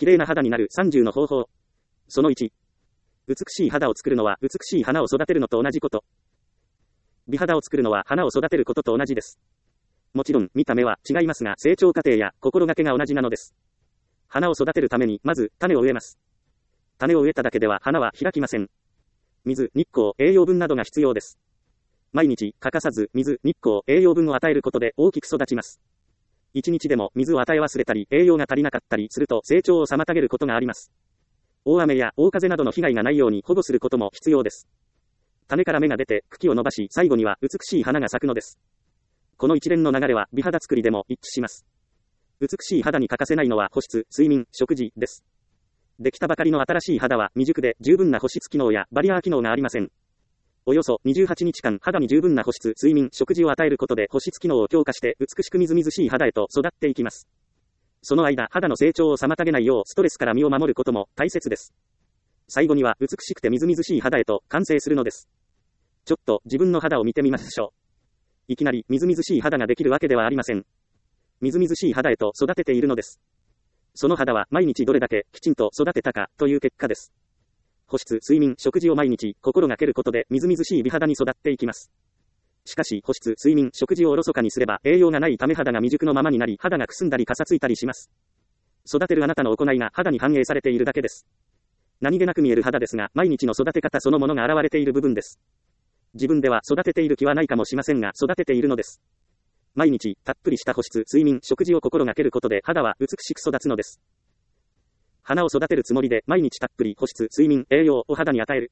綺麗な肌になる30の方法。その1。美しい肌を作るのは美しい花を育てるのと同じこと。美肌を作るのは花を育てることと同じです。もちろん見た目は違いますが成長過程や心がけが同じなのです。花を育てるためにまず種を植えます。種を植えただけでは花は開きません。水、日光、栄養分などが必要です。毎日欠かさず水、日光、栄養分を与えることで大きく育ちます。一日でも水を与え忘れたり栄養が足りなかったりすると成長を妨げることがあります。大雨や大風などの被害がないように保護することも必要です。種から芽が出て茎を伸ばし最後には美しい花が咲くのです。この一連の流れは美肌作りでも一致します。美しい肌に欠かせないのは保湿、睡眠、食事です。できたばかりの新しい肌は未熟で十分な保湿機能やバリアー機能がありません。およそ28日間肌に十分な保湿、睡眠、食事を与えることで保湿機能を強化して美しくみずみずしい肌へと育っていきます。その間、肌の成長を妨げないようストレスから身を守ることも大切です。最後には美しくてみずみずしい肌へと完成するのです。ちょっと自分の肌を見てみましょう。いきなりみずみずしい肌ができるわけではありません。みずみずしい肌へと育てているのです。その肌は毎日どれだけきちんと育てたかという結果です。保湿、睡眠、食事を毎日心がけることでみずみずしい美肌に育っていきます。しかし保湿、睡眠、食事をおろそかにすれば栄養がないため肌が未熟のままになり肌がくすんだりかさついたりします。育てるあなたの行いが肌に反映されているだけです。何気なく見える肌ですが毎日の育て方そのものが現れている部分です。自分では育てている気はないかもしれませんが育てているのです。毎日たっぷりした保湿、睡眠、食事を心がけることで肌は美しく育つのです。花を育てるつもりで毎日たっぷり保湿、睡眠、栄養を肌に与える。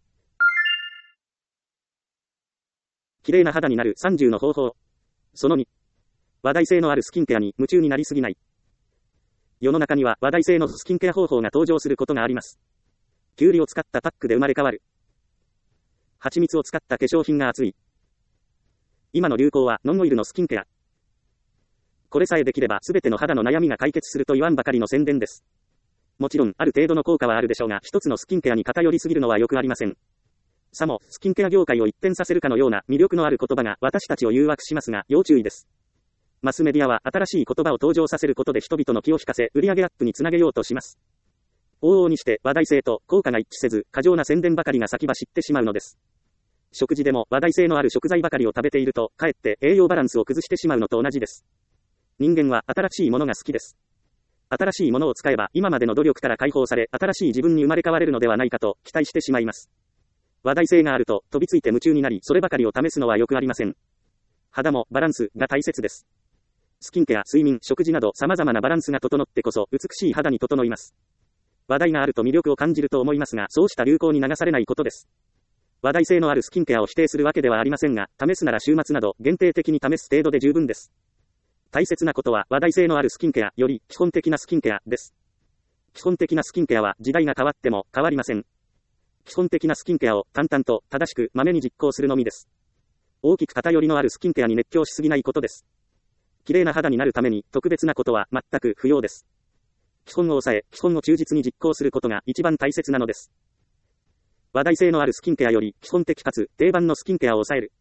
綺麗な肌になる30の方法。その2。話題性のあるスキンケアに夢中になりすぎない。世の中には話題性のスキンケア方法が登場することがあります。キュウリを使ったパックで生まれ変わる。蜂蜜を使った化粧品が熱い。今の流行はノンオイルのスキンケア。これさえできれば全ての肌の悩みが解決すると言わんばかりの宣伝です。もちろんある程度の効果はあるでしょうが一つのスキンケアに偏りすぎるのはよくありません。さもスキンケア業界を一変させるかのような魅力のある言葉が私たちを誘惑しますが要注意です。マスメディアは新しい言葉を登場させることで人々の気を引かせ売上アップにつなげようとします。往々にして話題性と効果が一致せず過剰な宣伝ばかりが先走ってしまうのです。食事でも話題性のある食材ばかりを食べているとかえって栄養バランスを崩してしまうのと同じです。人間は新しいものが好きです。新しいものを使えば今までの努力から解放され新しい自分に生まれ変われるのではないかと期待してしまいます。話題性があると飛びついて夢中になりそればかりを試すのはよくありません。肌もバランスが大切です。スキンケア、睡眠、食事など様々なバランスが整ってこそ美しい肌に整います。話題があると魅力を感じると思いますがそうした流行に流されないことです。話題性のあるスキンケアを否定するわけではありませんが試すなら週末など限定的に試す程度で十分です。大切なことは話題性のあるスキンケアより基本的なスキンケアです。基本的なスキンケアは時代が変わっても変わりません。基本的なスキンケアを淡々と正しくまめに実行するのみです。大きく偏りのあるスキンケアに熱狂しすぎないことです。綺麗な肌になるために特別なことは全く不要です。基本を抑え、基本を忠実に実行することが一番大切なのです。話題性のあるスキンケアより基本的かつ定番のスキンケアを抑える。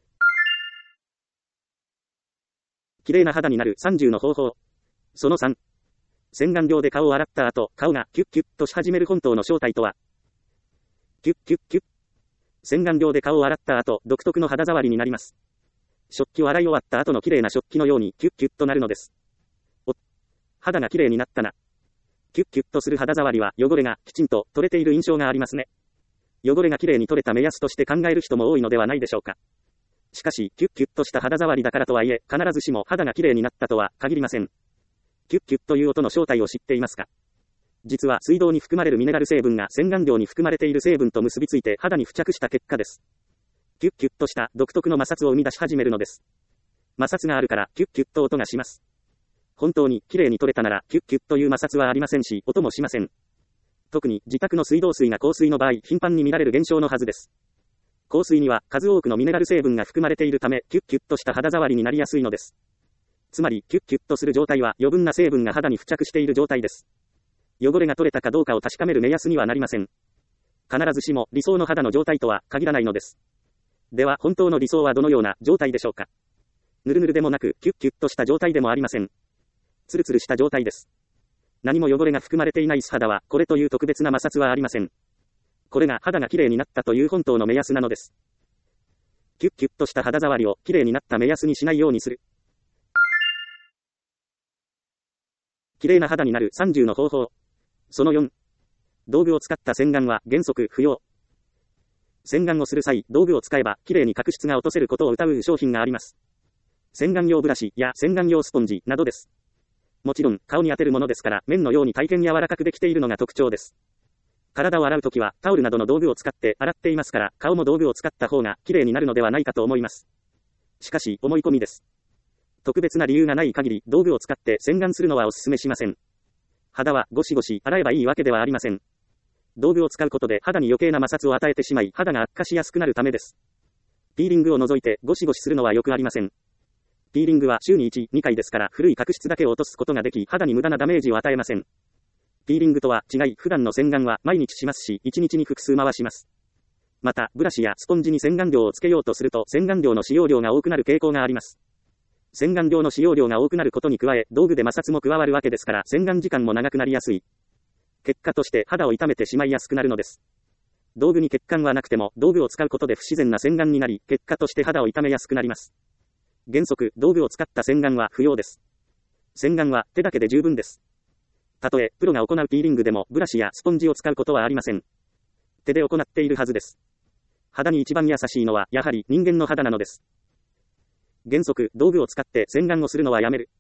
綺麗な肌になる30の方法。その3。洗顔料で顔を洗った後、顔がキュッキュッとし始める本当の正体とは。キュッキュッキュッ。洗顔料で顔を洗った後、独特の肌触りになります。食器を洗い終わった後の綺麗な食器のようにキュッキュッとなるのです。肌が綺麗になったな。キュッキュッとする肌触りは汚れがきちんと取れている印象がありますね。汚れが綺麗に取れた目安として考える人も多いのではないでしょうか。しかし、キュッキュッとした肌触りだからとはいえ、必ずしも肌が綺麗になったとは限りません。キュッキュッという音の正体を知っていますか？実は水道に含まれるミネラル成分が洗顔料に含まれている成分と結びついて肌に付着した結果です。キュッキュッとした独特の摩擦を生み出し始めるのです。摩擦があるからキュッキュッと音がします。本当に綺麗に取れたならキュッキュッという摩擦はありませんし、音もしません。特に自宅の水道水が硬水の場合、頻繁に見られる現象のはずです。硬水には数多くのミネラル成分が含まれているため、キュッキュッとした肌触りになりやすいのです。つまり、キュッキュッとする状態は余分な成分が肌に付着している状態です。汚れが取れたかどうかを確かめる目安にはなりません。必ずしも理想の肌の状態とは限らないのです。では、本当の理想はどのような状態でしょうか？ぬるぬるでもなく、キュッキュッとした状態でもありません。ツルツルした状態です。 何も汚れが含まれていない素肌は、これという特別な摩擦はありません。これが肌がきれいになったという本当の目安なのです。キュッキュッとした肌触りをきれいになった目安にしないようにする。きれいな肌になる30の方法。その4。道具を使った洗顔は原則不要。洗顔をする際、道具を使えばきれいに角質が落とせることを謳う商品があります。洗顔用ブラシや洗顔用スポンジなどです。もちろん顔に当てるものですから綿のように大変柔らかくできているのが特徴です。体を洗うときはタオルなどの道具を使って洗っていますから、顔も道具を使った方がきれいになるのではないかと思います。しかし思い込みです。特別な理由がない限り道具を使って洗顔するのはお勧めしません。肌はゴシゴシ洗えばいいわけではありません。道具を使うことで肌に余計な摩擦を与えてしまい肌が悪化しやすくなるためです。ピーリングを除いてゴシゴシするのはよくありません。ピーリングは週に1、2回ですから古い角質だけを落とすことができ肌に無駄なダメージを与えません。ピーリングとは違い普段の洗顔は毎日しますし1日に複数回します。またブラシやスポンジに洗顔料をつけようとすると洗顔料の使用量が多くなる傾向があります。洗顔料の使用量が多くなることに加え、道具で摩擦も加わるわけですから、洗顔時間も長くなりやすい。結果として肌を痛めてしまいやすくなるのです。道具に血管はなくても、道具を使うことで不自然な洗顔になり、結果として肌を痛めやすくなります。原則、道具を使った洗顔は不要です。洗顔は手だけで十分です。たとえ、プロが行うピーリングでも、ブラシやスポンジを使うことはありません。手で行っているはずです。肌に一番優しいのは、やはり人間の肌なのです。原則、道具を使って洗顔をするのはやめる。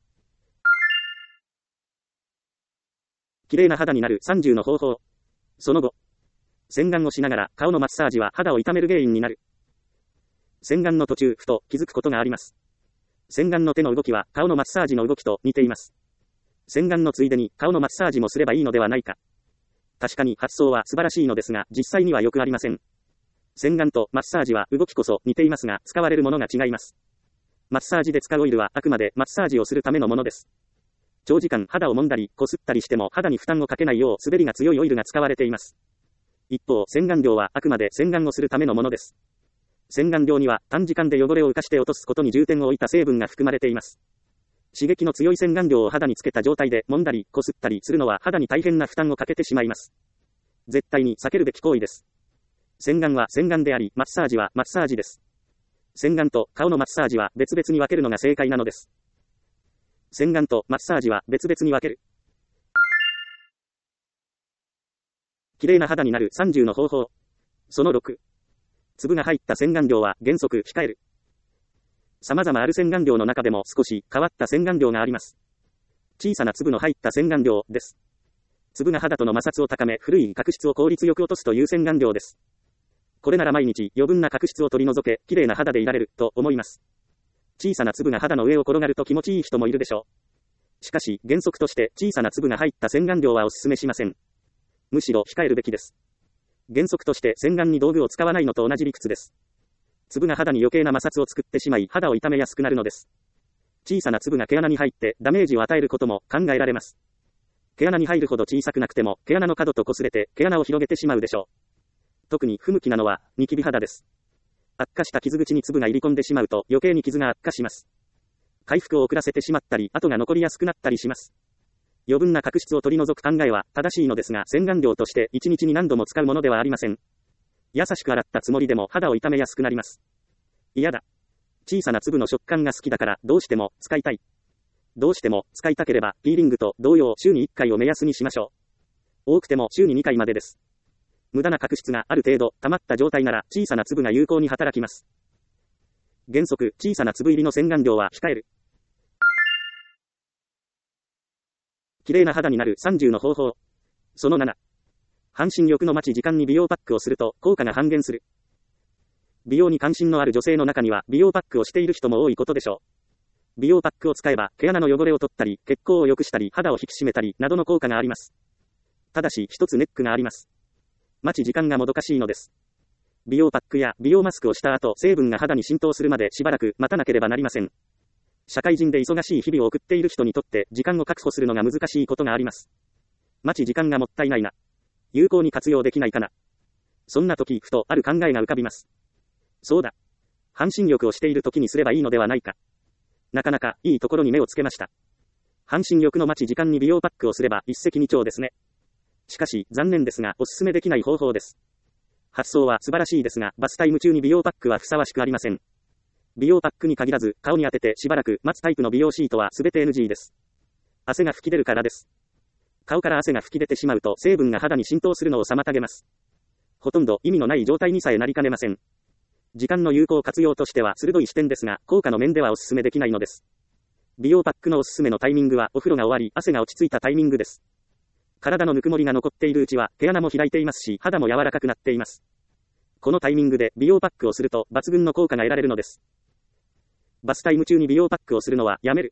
綺麗な肌になる30の方法。その後、洗顔をしながら顔のマッサージは肌を痛める原因になる。洗顔の途中、ふと気づくことがあります。洗顔の手の動きは顔のマッサージの動きと似ています。洗顔のついでに顔のマッサージもすればいいのではないか。確かに発想は素晴らしいのですが、実際にはよくありません。洗顔とマッサージは動きこそ似ていますが、使われるものが違います。マッサージで使うオイルはあくまでマッサージをするためのものです。長時間肌を揉んだり、こすったりしても肌に負担をかけないよう滑りが強いオイルが使われています。一方、洗顔料はあくまで洗顔をするためのものです。洗顔料には短時間で汚れを浮かして落とすことに重点を置いた成分が含まれています。刺激の強い洗顔料を肌につけた状態で揉んだり、こすったりするのは肌に大変な負担をかけてしまいます。絶対に避けるべき行為です。洗顔は洗顔であり、マッサージはマッサージです。洗顔と顔のマッサージは別々に分けるのが正解なのです。洗顔とマッサージは別々に分ける。綺麗な肌になる30の方法。その6。粒が入った洗顔料は原則控える。様々ある洗顔料の中でも少し変わった洗顔料があります。小さな粒の入った洗顔料です。粒が肌との摩擦を高め、古い角質を効率よく落とすという洗顔料です。これなら毎日余分な角質を取り除け、綺麗な肌でいられると思います。小さな粒が肌の上を転がると気持ちいい人もいるでしょう。しかし、原則として小さな粒が入った洗顔料はお勧めしません。むしろ控えるべきです。原則として洗顔に道具を使わないのと同じ理屈です。粒が肌に余計な摩擦を作ってしまい肌を痛めやすくなるのです。小さな粒が毛穴に入ってダメージを与えることも考えられます。毛穴に入るほど小さくなくても毛穴の角と擦れて毛穴を広げてしまうでしょう。特に不向きなのはニキビ肌です。悪化した傷口に粒が入り込んでしまうと余計に傷が悪化します。回復を遅らせてしまったり跡が残りやすくなったりします。余分な角質を取り除く考えは正しいのですが、洗顔料として1日に何度も使うものではありません。優しく洗ったつもりでも肌を痛めやすくなります。嫌だ。小さな粒の食感が好きだからどうしても使いたい。どうしても使いたければピーリングと同様週に1回を目安にしましょう。多くても週に2回までです。無駄な角質がある程度溜まった状態なら小さな粒が有効に働きます。原則、小さな粒入りの洗顔料は控える。綺麗な肌になる30の方法。その7。半身浴の待ち時間に美容パックをすると効果が半減する。美容に関心のある女性の中には美容パックをしている人も多いことでしょう。美容パックを使えば毛穴の汚れを取ったり、血行を良くしたり、肌を引き締めたりなどの効果があります。ただし一つネックがあります。待ち時間がもどかしいのです。美容パックや美容マスクをした後、成分が肌に浸透するまでしばらく待たなければなりません。社会人で忙しい日々を送っている人にとって時間を確保するのが難しいことがあります。待ち時間がもったいないな。有効に活用できないかな。そんな時、ふとある考えが浮かびます。そうだ。半身浴をしている時にすればいいのではないか。なかなかいいところに目をつけました。 半身浴の待ち時間に美容パックをすれば一石二鳥ですね。しかし、残念ですが、おすすめできない方法です。発想は素晴らしいですが、バスタイム中に美容パックはふさわしくありません。美容パックに限らず、顔に当ててしばらく待つタイプの美容シートはすべて NG です。汗が吹き出るからです。顔から汗が吹き出てしまうと成分が肌に浸透するのを妨げます。ほとんど意味のない状態にさえなりかねません。時間の有効活用としては鋭い視点ですが、効果の面ではお勧めできないのです。美容パックのおすすめのタイミングはお風呂が終わり、汗が落ち着いたタイミングです。体のぬくもりが残っているうちは、毛穴も開いていますし、肌も柔らかくなっています。このタイミングで美容パックをすると抜群の効果が得られるのです。バスタイム中に美容パックをするのはやめる。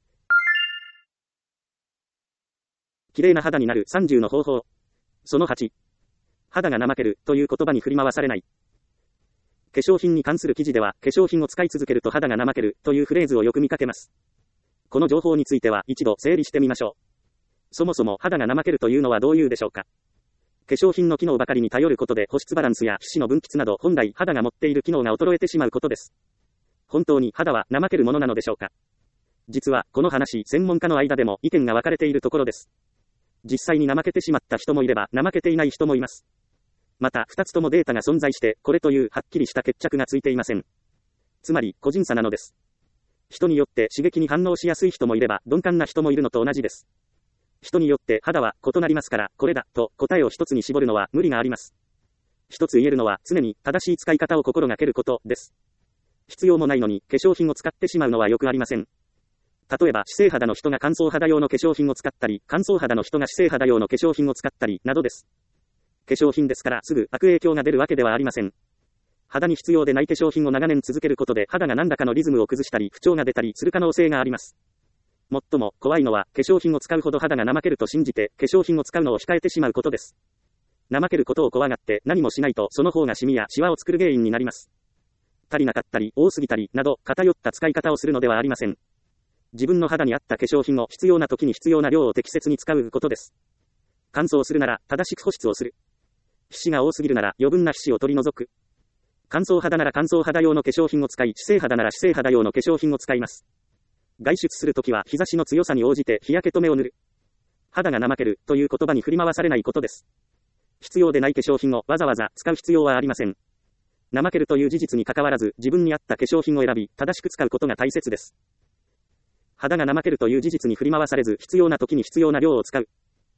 綺麗な肌になる30の方法。その8。肌が怠けるという言葉に振り回されない。化粧品に関する記事では、化粧品を使い続けると肌が怠けるというフレーズをよく見かけます。この情報については一度整理してみましょう。そもそも肌が怠けるというのはどういうでしょうか。化粧品の機能ばかりに頼ることで保湿バランスや皮脂の分泌など本来肌が持っている機能が衰えてしまうことです。本当に肌は怠けるものなのでしょうか。実はこの話、専門家の間でも意見が分かれているところです。実際に怠けてしまった人もいれば怠けていない人もいます。また2つともデータが存在してこれというはっきりした決着がついていません。つまり個人差なのです。人によって刺激に反応しやすい人もいれば鈍感な人もいるのと同じです。人によって肌は異なりますからこれだと答えを一つに絞るのは無理があります。一つ言えるのは常に正しい使い方を心がけることです。必要もないのに化粧品を使ってしまうのはよくありません。例えば脂性肌の人が乾燥肌用の化粧品を使ったり、乾燥肌の人が脂性肌用の化粧品を使ったりなどです。化粧品ですからすぐ悪影響が出るわけではありません。肌に必要でない化粧品を長年続けることで肌が何らかのリズムを崩したり不調が出たりする可能性があります。もっとも怖いのは化粧品を使うほど肌が怠けると信じて化粧品を使うのを控えてしまうことです。怠けることを怖がって何もしないとその方がシミやシワを作る原因になります。足りなかったり多すぎたりなど偏った使い方をするのではありません。自分の肌に合った化粧品を必要な時に必要な量を適切に使うことです。乾燥するなら正しく保湿をする。皮脂が多すぎるなら余分な皮脂を取り除く。乾燥肌なら乾燥肌用の化粧品を使い、脂性肌なら脂性肌用の化粧品を使います。外出するときは日差しの強さに応じて日焼け止めを塗る。肌が怠けるという言葉に振り回されないことです。必要でない化粧品をわざわざ使う必要はありません。怠けるという事実に関わらず自分に合った化粧品を選び正しく使うことが大切です。肌が怠けるという事実に振り回されず必要な時に必要な量を使う。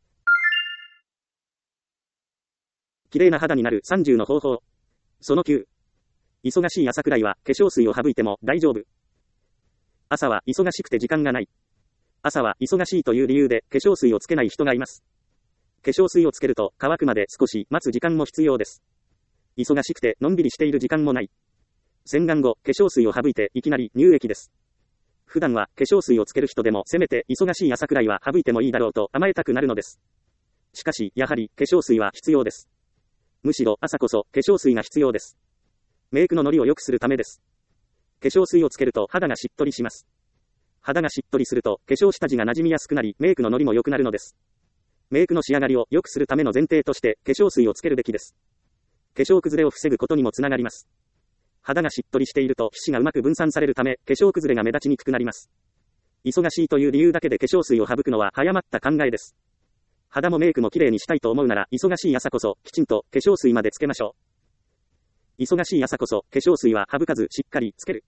綺麗な肌になる30の方法。その9。忙しい朝くらいは化粧水を省いても大丈夫。朝は忙しくて時間がない。朝は忙しいという理由で化粧水をつけない人がいます。化粧水をつけると乾くまで少し待つ時間も必要です。忙しくてのんびりしている時間もない。洗顔後、化粧水を省いていきなり乳液です。普段は化粧水をつける人でもせめて忙しい朝くらいは省いてもいいだろうと甘えたくなるのです。しかし、やはり化粧水は必要です。むしろ朝こそ化粧水が必要です。メイクのノリを良くするためです。化粧水をつけると肌がしっとりします。肌がしっとりすると化粧下地が馴染みやすくなりメイクのノリも良くなるのです。メイクの仕上がりを良くするための前提として化粧水をつけるべきです。化粧崩れを防ぐことにもつながります。肌がしっとりしていると皮脂がうまく分散されるため化粧崩れが目立ちにくくなります。忙しいという理由だけで化粧水を省くのは早まった考えです。肌もメイクも綺麗にしたいと思うなら忙しい朝こそきちんと化粧水までつけましょう。忙しい朝こそ化粧水は省かずしっかりつける。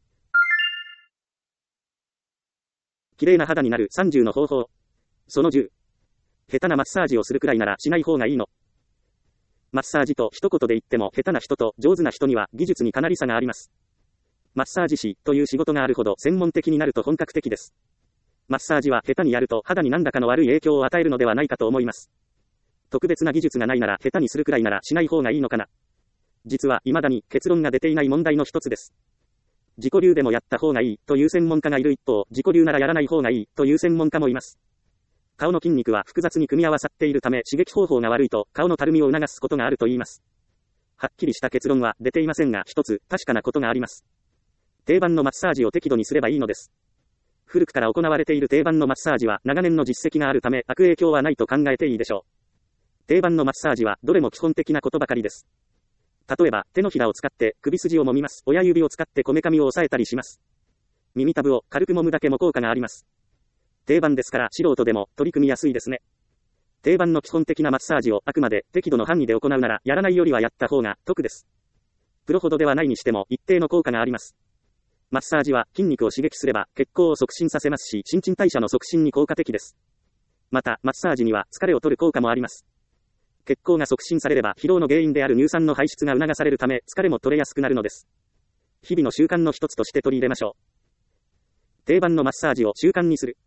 綺麗な肌になる30の方法。その10。下手なマッサージをするくらいならしない方がいいの。マッサージと一言で言っても下手な人と上手な人には技術にかなり差があります。マッサージ師という仕事があるほど専門的になると本格的です。マッサージは下手にやると肌に何らかの悪い影響を与えるのではないかと思います。特別な技術がないなら下手にするくらいならしない方がいいのかな。実は未だに結論が出ていない問題の一つです。自己流でもやった方がいいという専門家がいる一方、自己流ならやらない方がいいという専門家もいます。顔の筋肉は複雑に組み合わさっているため刺激方法が悪いと顔のたるみを促すことがあると言います。はっきりした結論は出ていませんが一つ確かなことがあります。定番のマッサージを適度にすればいいのです。古くから行われている定番のマッサージは長年の実績があるため悪影響はないと考えていいでしょう。定番のマッサージはどれも基本的なことばかりです。例えば手のひらを使って首筋を揉みます。親指を使ってこめかみを押さえたりします。耳たぶを軽く揉むだけも効果があります。 定番ですから素人でも取り組みやすいですね。定番の基本的なマッサージをあくまで適度の範囲で行うなら、やらないよりはやった方が得です。プロほどではないにしても一定の効果があります。マッサージは筋肉を刺激すれば血行を促進させますし、新陳代謝の促進に効果的です。また、マッサージには疲れを取る効果もあります。血行が促進されれば疲労の原因である乳酸の排出が促されるため疲れも取れやすくなるのです。日々の習慣の一つとして取り入れましょう。定番のマッサージを習慣にする。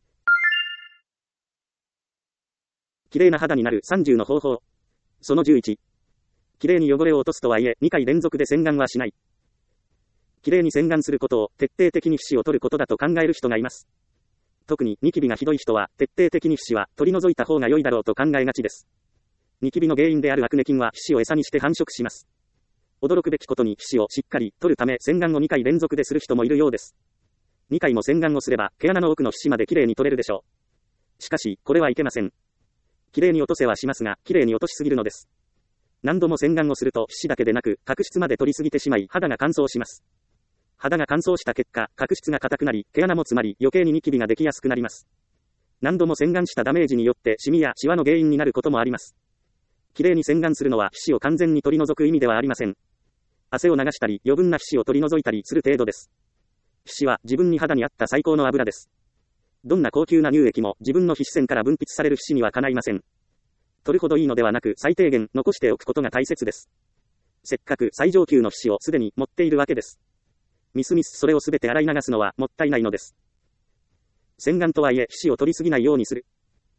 綺麗な肌になる30の方法。その11。綺麗に汚れを落とすとはいえ、2回連続で洗顔はしない。綺麗に洗顔することを徹底的に皮脂を取ることだと考える人がいます。特にニキビがひどい人は徹底的に皮脂は取り除いた方が良いだろうと考えがちです。ニキビの原因であるアクネ菌は皮脂を餌にして繁殖します。驚くべきことに皮脂をしっかり取るため洗顔を2回連続でする人もいるようです。2回も洗顔をすれば毛穴の奥の皮脂まで綺麗に取れるでしょう。しかし、これはいけません。綺麗に落とせはしますが、綺麗に落としすぎるのです。何度も洗顔をすると皮脂だけでなく角質まで取りすぎてしまい肌が乾燥します。肌が乾燥した結果、角質が硬くなり、毛穴も詰まり、余計にニキビができやすくなります。何度も洗顔したダメージによってシミやシワの原因になることもあります。綺麗に洗顔するのは皮脂を完全に取り除く意味ではありません。汗を流したり、余分な皮脂を取り除いたりする程度です。皮脂は自分に肌に合った最高の油です。どんな高級な乳液も自分の皮脂腺から分泌される皮脂にはかないません。取るほどいいのではなく最低限残しておくことが大切です。せっかく最上級の皮脂をすでに持っているわけです。みすみすそれをすべて洗い流すのはもったいないのです。洗顔とはいえ皮脂を取りすぎないようにする。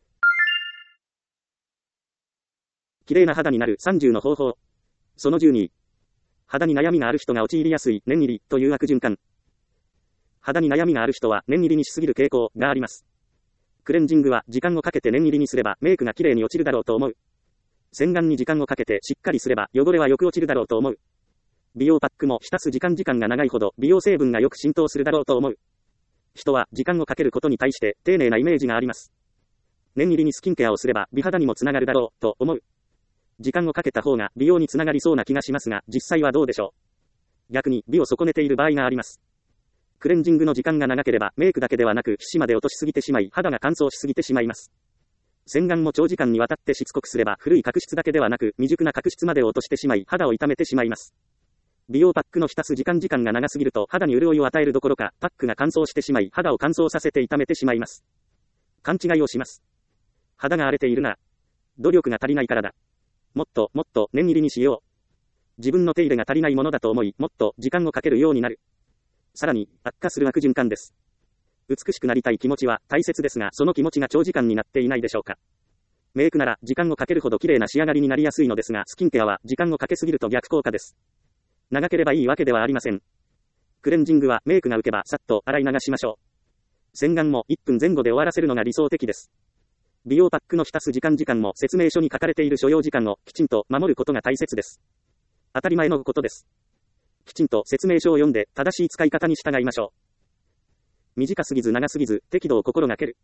綺麗な肌になる30の方法。その12。肌に悩みがある人が陥りやすい念入りという悪循環。肌に悩みがある人は念入りにしすぎる傾向があります。クレンジングは時間をかけて念入りにすればメイクが綺麗に落ちるだろうと思う。洗顔に時間をかけてしっかりすれば汚れはよく落ちるだろうと思う。美容パックも浸す時間が長いほど美容成分がよく浸透するだろうと思う。人は時間をかけることに対して丁寧なイメージがあります。念入りにスキンケアをすれば美肌にもつながるだろうと思う。時間をかけた方が美容につながりそうな気がしますが、実際はどうでしょう。逆に美を損ねている場合があります。クレンジングの時間が長ければメイクだけではなく皮脂まで落としすぎてしまい肌が乾燥しすぎてしまいます。洗顔も長時間にわたってしつこくすれば古い角質だけではなく未熟な角質まで落としてしまい肌を痛めてしまいます。美容パックの浸す時間が長すぎると肌に潤いを与えるどころかパックが乾燥してしまい肌を乾燥させて痛めてしまいます。勘違いをします。肌が荒れているな。努力が足りないからだ。もっと念入りにしよう。自分の手入れが足りないものだと思い、もっと時間をかけるようになる。さらに、悪化する悪循環です。美しくなりたい気持ちは大切ですが、その気持ちが長時間になっていないでしょうか。メイクなら時間をかけるほど綺麗な仕上がりになりやすいのですが、スキンケアは時間をかけすぎると逆効果です。長ければいいわけではありません。クレンジングはメイクが浮けばさっと洗い流しましょう。洗顔も1分前後で終わらせるのが理想的です。美容パックの浸す時間も説明書に書かれている所要時間をきちんと守ることが大切です。当たり前のことです。きちんと説明書を読んで正しい使い方に従いましょう。短すぎず長すぎず適度を心がける。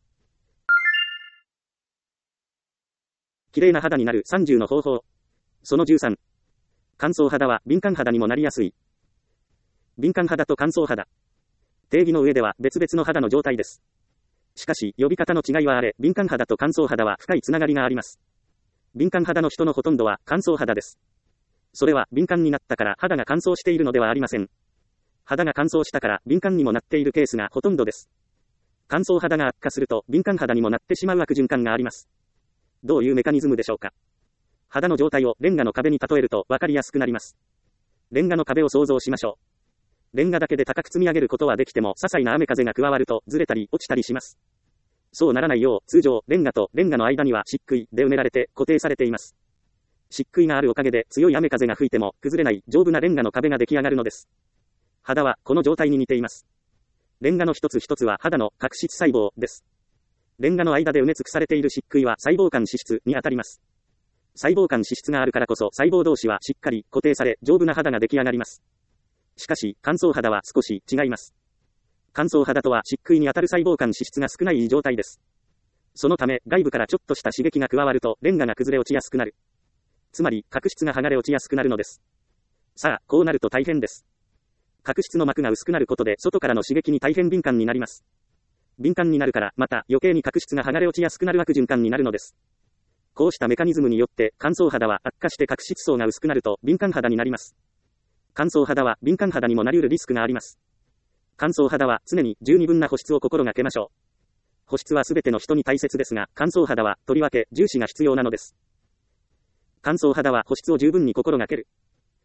綺麗な肌になる30の方法。その13。乾燥肌は敏感肌にもなりやすい。敏感肌と乾燥肌。定義の上では別々の肌の状態です。しかし、呼び方の違いはあれ、敏感肌と乾燥肌は深いつながりがあります。敏感肌の人のほとんどは乾燥肌です。それは敏感になったから肌が乾燥しているのではありません。肌が乾燥したから敏感にもなっているケースがほとんどです。乾燥肌が悪化すると敏感肌にもなってしまう悪循環があります。どういうメカニズムでしょうか。肌の状態をレンガの壁に例えると分かりやすくなります。レンガの壁を想像しましょう。レンガだけで高く積み上げることはできても、些細な雨風が加わるとずれたり落ちたりします。そうならないよう、通常、レンガとレンガの間には漆喰で埋められて固定されています。漆喰があるおかげで強い雨風が吹いても崩れない丈夫なレンガの壁が出来上がるのです。肌はこの状態に似ています。レンガの一つ一つは肌の角質細胞です。レンガの間で埋め尽くされている漆喰は細胞間脂質にあたります。細胞間脂質があるからこそ細胞同士はしっかり固定され丈夫な肌が出来上がります。しかし乾燥肌は少し違います。乾燥肌とは漆喰にあたる細胞間脂質が少ない状態です。そのため外部からちょっとした刺激が加わるとレンガが崩れ落ちやすくなる。つまり角質が剥がれ落ちやすくなるのです。さあ、こうなると大変です。角質の膜が薄くなることで外からの刺激に大変敏感になります。 敏感になるから、また余計に角質が剥がれ落ちやすくなる悪循環になるのです。こうしたメカニズムによって、乾燥肌は悪化して角質層が薄くなると敏感肌になります。乾燥肌は敏感肌にもなり得るリスクがあります。乾燥肌は常に十二分な保湿を心がけましょう。保湿はすべての人に大切ですが、乾燥肌はとりわけ重視が必要なのです。乾燥肌は保湿を十分に心がける。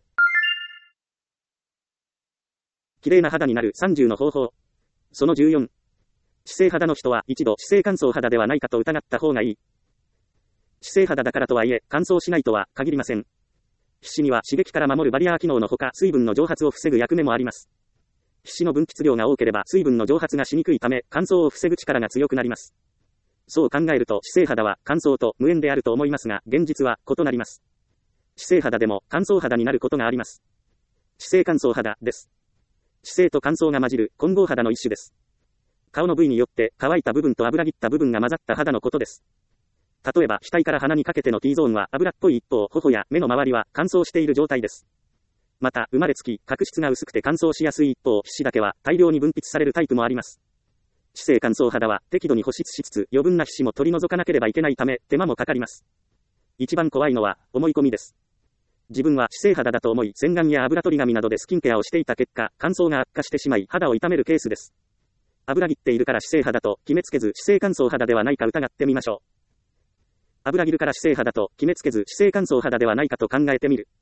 綺麗な肌になる30の方法。その14。脂性肌の人は一度脂性乾燥肌ではないかと疑った方がいい。脂性肌だからとはいえ、乾燥しないとは限りません。皮脂には刺激から守るバリアー機能のほか、水分の蒸発を防ぐ役目もあります。皮脂の分泌量が多ければ水分の蒸発がしにくいため、乾燥を防ぐ力が強くなります。そう考えると、脂性肌は乾燥と無縁であると思いますが、現実は異なります。脂性肌でも乾燥肌になることがあります。脂性乾燥肌です。脂性と乾燥が混じる混合肌の一種です。顔の部位によって乾いた部分と油ぎった部分が混ざった肌のことです。例えば、額から鼻にかけての T ゾーンは油っぽい一方、頬や目の周りは乾燥している状態です。また、生まれつき、角質が薄くて乾燥しやすい一方、皮脂だけは大量に分泌されるタイプもあります。脂性乾燥肌は適度に保湿しつつ、余分な皮脂も取り除かなければいけないため、手間もかかります。一番怖いのは、思い込みです。自分は脂性肌だと思い、洗顔や油取り紙などでスキンケアをしていた結果、乾燥が悪化してしまい、肌を傷めるケースです。油ぎっているから脂性肌と決めつけず、脂性乾燥肌ではないか疑ってみましょう。油ぎるから脂性肌と決めつけず、脂性乾燥肌ではないかと考えてみる。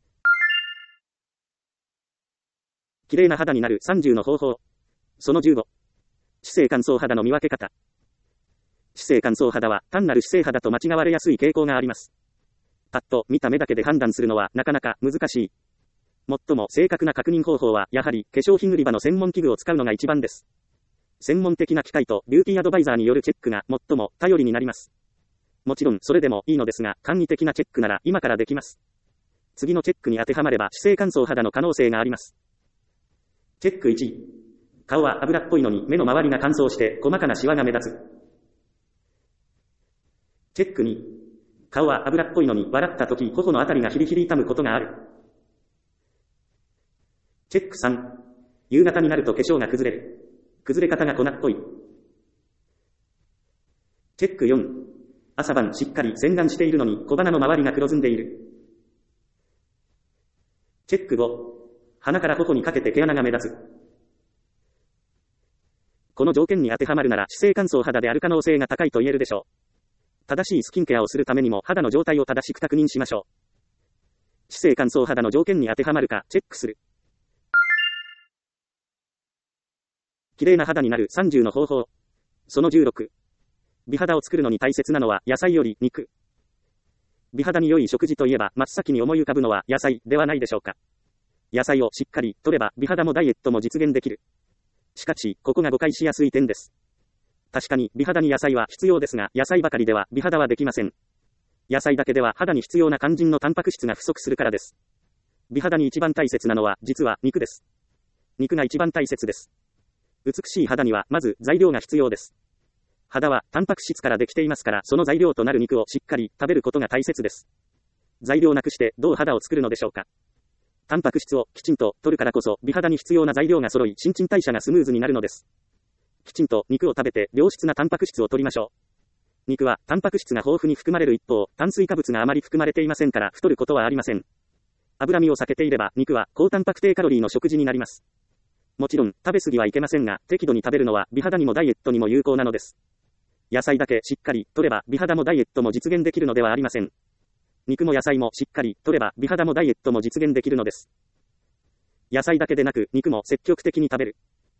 綺麗な肌になる30の方法。その15。脂性乾燥肌の見分け方。脂性乾燥肌は単なる脂性肌と間違われやすい傾向があります。パッと見た目だけで判断するのはなかなか難しい。最も正確な確認方法はやはり化粧品売り場の専門器具を使うのが一番です。専門的な機械とビューティーアドバイザーによるチェックが最も頼りになります。もちろんそれでもいいのですが、簡易的なチェックなら今からできます。次のチェックに当てはまれば脂性乾燥肌の可能性があります。チェック1。顔は油っぽいのに目の周りが乾燥して細かなシワが目立つ。チェック2。顔は油っぽいのに笑った時頬のあたりがヒリヒリ痛むことがある。チェック3。夕方になると化粧が崩れる。崩れ方が粉っぽい。チェック4。朝晩しっかり洗顔しているのに小鼻の周りが黒ずんでいる。チェック5。鼻から頬にかけて毛穴が目立つ。この条件に当てはまるなら脂性乾燥肌である可能性が高いと言えるでしょう。正しいスキンケアをするためにも肌の状態を正しく確認しましょう。脂性乾燥肌の条件に当てはまるかチェックする。綺麗な肌になる30の方法。その16。美肌を作るのに大切なのは野菜より肉。美肌に良い食事といえば真っ先に思い浮かぶのは野菜ではないでしょうか。野菜をしっかり摂れば美肌もダイエットも実現できる。しかし、ここが誤解しやすい点です。確かに美肌に野菜は必要ですが、野菜ばかりでは美肌はできません。野菜だけでは肌に必要な肝心のタンパク質が不足するからです。美肌に一番大切なのは実は肉です。肉が一番大切です。美しい肌にはまず材料が必要です。肌はタンパク質からできていますから、その材料となる肉をしっかり食べることが大切です。材料なくしてどう肌を作るのでしょうか。タンパク質をきちんと摂るからこそ美肌に必要な材料が揃い新陳代謝がスムーズになるのです。きちんと肉を食べて良質なタンパク質を摂りましょう。肉はタンパク質が豊富に含まれる一方、炭水化物があまり含まれていませんから太ることはありません。脂身を避けていれば肉は高タンパク低カロリーの食事になります。もちろん食べ過ぎはいけませんが、適度に食べるのは美肌にもダイエットにも有効なのです。野菜だけしっかり摂れば美肌もダイエットも実現できるのではありません。肉も野菜もしっかり摂れば美肌もダイエットも実現できるのです。野菜だけでなく肉も積極的に食べる。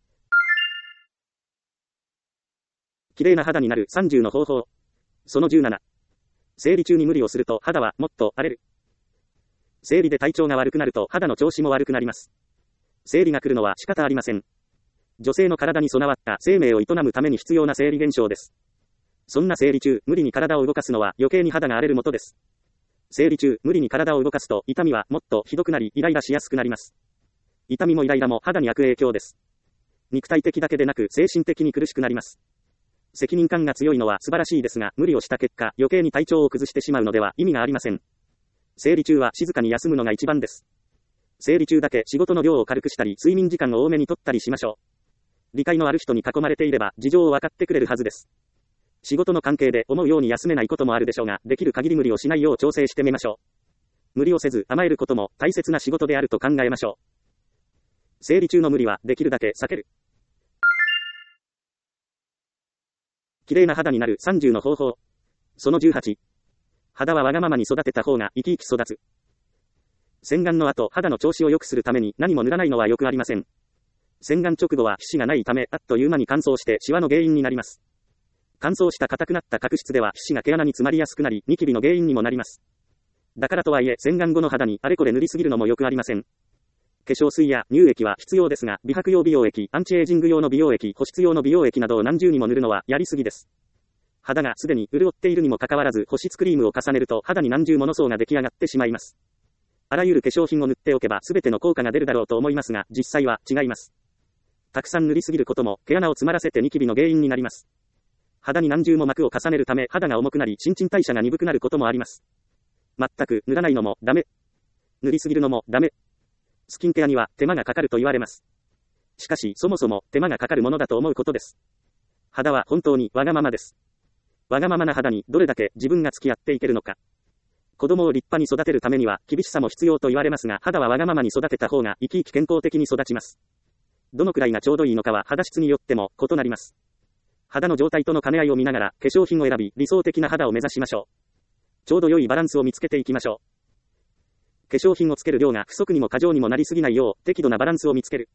綺麗な肌になる30の方法。その17。生理中に無理をすると肌はもっと荒れる。生理で体調が悪くなると肌の調子も悪くなります。生理が来るのは仕方ありません。女性の体に備わった生命を営むために必要な生理現象です。そんな生理中、無理に体を動かすのは余計に肌が荒れるもとです。生理中、無理に体を動かすと痛みはもっとひどくなりイライラしやすくなります。痛みもイライラも肌に悪影響です。肉体的だけでなく精神的に苦しくなります。責任感が強いのは素晴らしいですが、無理をした結果、余計に体調を崩してしまうのでは意味がありません。生理中は静かに休むのが一番です。生理中だけ仕事の量を軽くしたり、睡眠時間を多めにとったりしましょう。 理解のある人に囲まれていれば事情を分かってくれるはずです。仕事の関係で思うように休めないこともあるでしょうが、できる限り無理をしないよう調整してみましょう。無理をせず甘えることも大切な仕事であると考えましょう。生理中の無理はできるだけ避ける。綺麗な肌になる30の方法。その18。肌はわがままに育てた方が生き生き育つ。洗顔の後、肌の調子を良くするために何も塗らないのはよくありません。洗顔直後は皮脂がないため、あっという間に乾燥してシワの原因になります。乾燥した硬くなった角質では皮脂が毛穴に詰まりやすくなり、ニキビの原因にもなります。だからとはいえ、洗顔後の肌にあれこれ塗りすぎるのもよくありません。化粧水や乳液は必要ですが、美白用美容液、アンチエイジング用の美容液、保湿用の美容液などを何重にも塗るのはやりすぎです。肌がすでに潤っているにもかかわらず、保湿クリームを重ねると肌に何重もの層が出来上がってしまいます。あらゆる化粧品を塗っておけば全ての効果が出るだろうと思いますが、実際は違います。たくさん塗りすぎることも毛穴を詰まらせてニキビの原因になります。肌に何重も膜を重ねるため肌が重くなり新陳代謝が鈍くなることもあります。全く塗らないのもダメ。塗りすぎるのもダメ。スキンケアには手間がかかると言われます。しかしそもそも手間がかかるものだと思うことです。肌は本当にわがままです。わがままな肌にどれだけ自分が付き合っていけるのか。子供を立派に育てるためには厳しさも必要と言われますが、肌はわがままに育てた方が生き生き健康的に育ちます。どのくらいがちょうどいいのかは肌質によっても異なります。肌の状態との兼ね合いを見ながら化粧品を選び理想的な肌を目指しましょう。ちょうど良いバランスを見つけていきましょう。化粧品をつける量が不足にも過剰にもなりすぎないよう適度なバランスを見つける。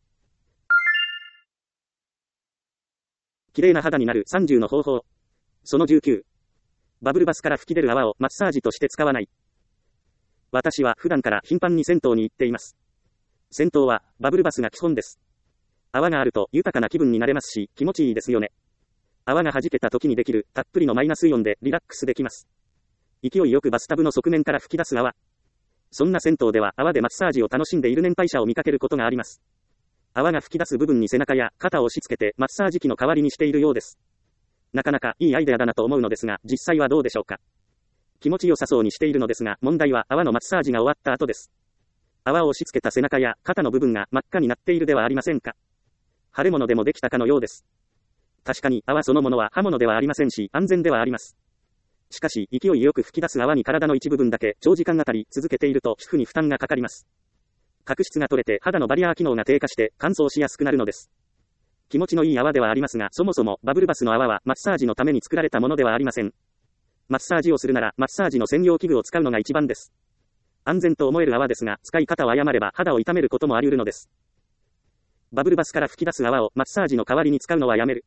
綺麗な肌になる30の方法。その19。バブルバスから吹き出る泡をマッサージとして使わない。私は普段から頻繁に銭湯に行っています。銭湯はバブルバスが基本です。泡があると豊かな気分になれますし、気持ちいいですよね。泡が弾けた時にできるたっぷりのマイナスイオンでリラックスできます。勢いよくバスタブの側面から吹き出す泡。そんな銭湯では泡でマッサージを楽しんでいる年配者を見かけることがあります。泡が吹き出す部分に背中や肩を押し付けてマッサージ機の代わりにしているようです。なかなかいいアイデアだなと思うのですが、実際はどうでしょうか。気持ちよさそうにしているのですが、問題は泡のマッサージが終わった後です。泡を押し付けた背中や肩の部分が真っ赤になっているではありませんか。腫れ物でもできたかのようです。確かに泡そのものは刃物ではありませんし、安全ではあります。しかし、勢いよく吹き出す泡に体の一部分だけ長時間あたり続けていると皮膚に負担がかかります。角質が取れて肌のバリアー機能が低下して乾燥しやすくなるのです。気持ちのいい泡ではありますが、そもそもバブルバスの泡はマッサージのために作られたものではありません。マッサージをするならマッサージの専用器具を使うのが一番です。安全と思える泡ですが、使い方を誤れば肌を痛めることもあり得るのです。バブルバスから吹き出す泡をマッサージの代わりに使うのはやめる。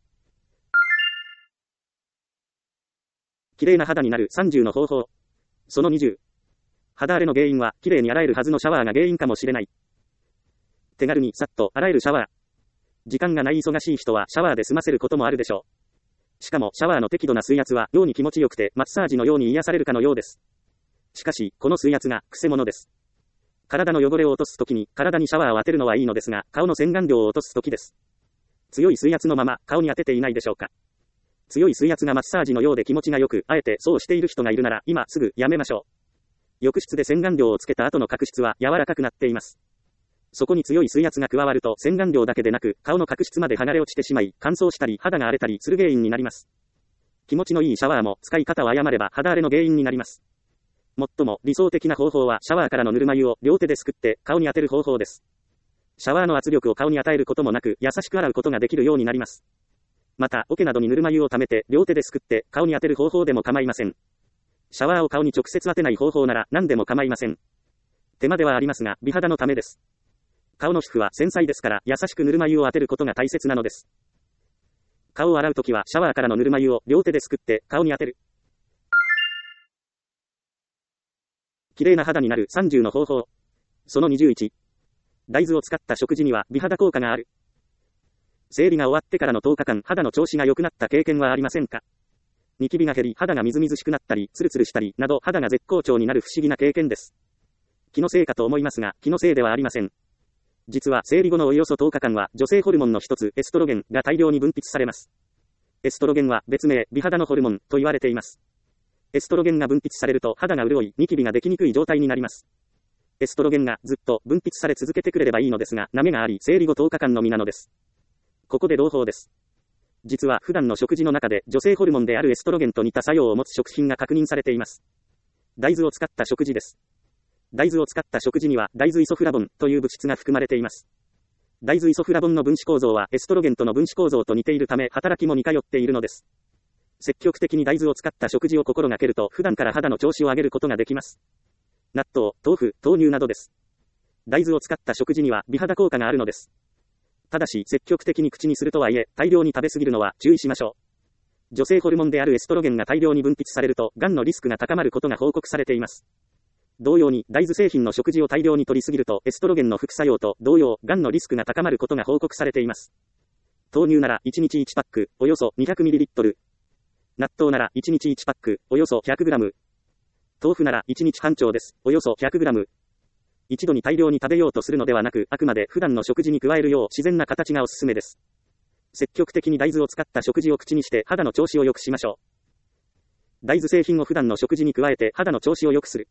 綺麗な肌になる30の方法。その20。肌荒れの原因は綺麗に洗えるはずのシャワーが原因かもしれない。手軽にさっと洗えるシャワー。時間がない忙しい人はシャワーで済ませることもあるでしょう。しかもシャワーの適度な水圧は妙に気持ちよくてマッサージのように癒されるかのようです。しかし、この水圧がくせ者です。体の汚れを落とすときに体にシャワーを当てるのはいいのですが、顔の洗顔料を落とすときです。強い水圧のまま顔に当てていないでしょうか。強い水圧がマッサージのようで気持ちがよく、あえてそうしている人がいるなら今すぐやめましょう。浴室で洗顔料をつけた後の角質は柔らかくなっています。そこに強い水圧が加わると洗顔料だけでなく顔の角質まで剥がれ落ちてしまい、乾燥したり肌が荒れたりする原因になります。気持ちのいいシャワーも使い方を誤れば肌荒れの原因になります。最も理想的な方法はシャワーからのぬるま湯を両手ですくって顔に当てる方法です。シャワーの圧力を顔に与えることもなく優しく洗うことができるようになります。また、桶などにぬるま湯を溜めて両手ですくって顔に当てる方法でも構いません。シャワーを顔に直接当てない方法なら何でも構いません。手間ではありますが、美肌のためです。顔の皮膚は繊細ですから優しくぬるま湯を当てることが大切なのです。顔を洗うときはシャワーからのぬるま湯を両手ですくって顔に当てる。綺麗な肌になる30の方法。その21。大豆を使った食事には美肌効果がある。生理が終わってからの10日間、肌の調子が良くなった経験はありませんか？ニキビが減り、肌がみずみずしくなったり、ツルツルしたり、など肌が絶好調になる不思議な経験です。気のせいかと思いますが、気のせいではありません。実は生理後のおよそ10日間は、女性ホルモンの一つ、エストロゲンが大量に分泌されます。エストロゲンは別名、美肌のホルモンと言われています。エストロゲンが分泌されると肌が潤い、ニキビができにくい状態になります。エストロゲンがずっと分泌され続けてくれればいいのですが、波があり、生理後10日間のみなのです。 ここで朗報です。実は普段の食事の中で女性ホルモンであるエストロゲンと似た作用を持つ食品が確認されています。大豆を使った食事です。大豆を使った食事には大豆イソフラボンという物質が含まれています。大豆イソフラボンの分子構造はエストロゲンとの分子構造と似ているため働きも似通っているのです。積極的に大豆を使った食事を心がけると普段から肌の調子を上げることができます。納豆、豆腐、豆乳などです。大豆を使った食事には美肌効果があるのです。ただし積極的に口にするとはいえ大量に食べ過ぎるのは注意しましょう。女性ホルモンであるエストロゲンが大量に分泌されると癌のリスクが高まることが報告されています。同様に大豆製品の食事を大量に摂りすぎるとエストロゲンの副作用と同様癌のリスクが高まることが報告されています。豆乳なら1日1パックおよそ 200ml、納豆なら1日1パックおよそ 100g、豆腐なら1日半丁ですおよそ 100g。一度に大量に食べようとするのではなく、あくまで普段の食事に加えるよう自然な形がおすすめです。積極的に大豆を使った食事を口にして肌の調子を良くしましょう。大豆製品を普段の食事に加えて肌の調子を良くする。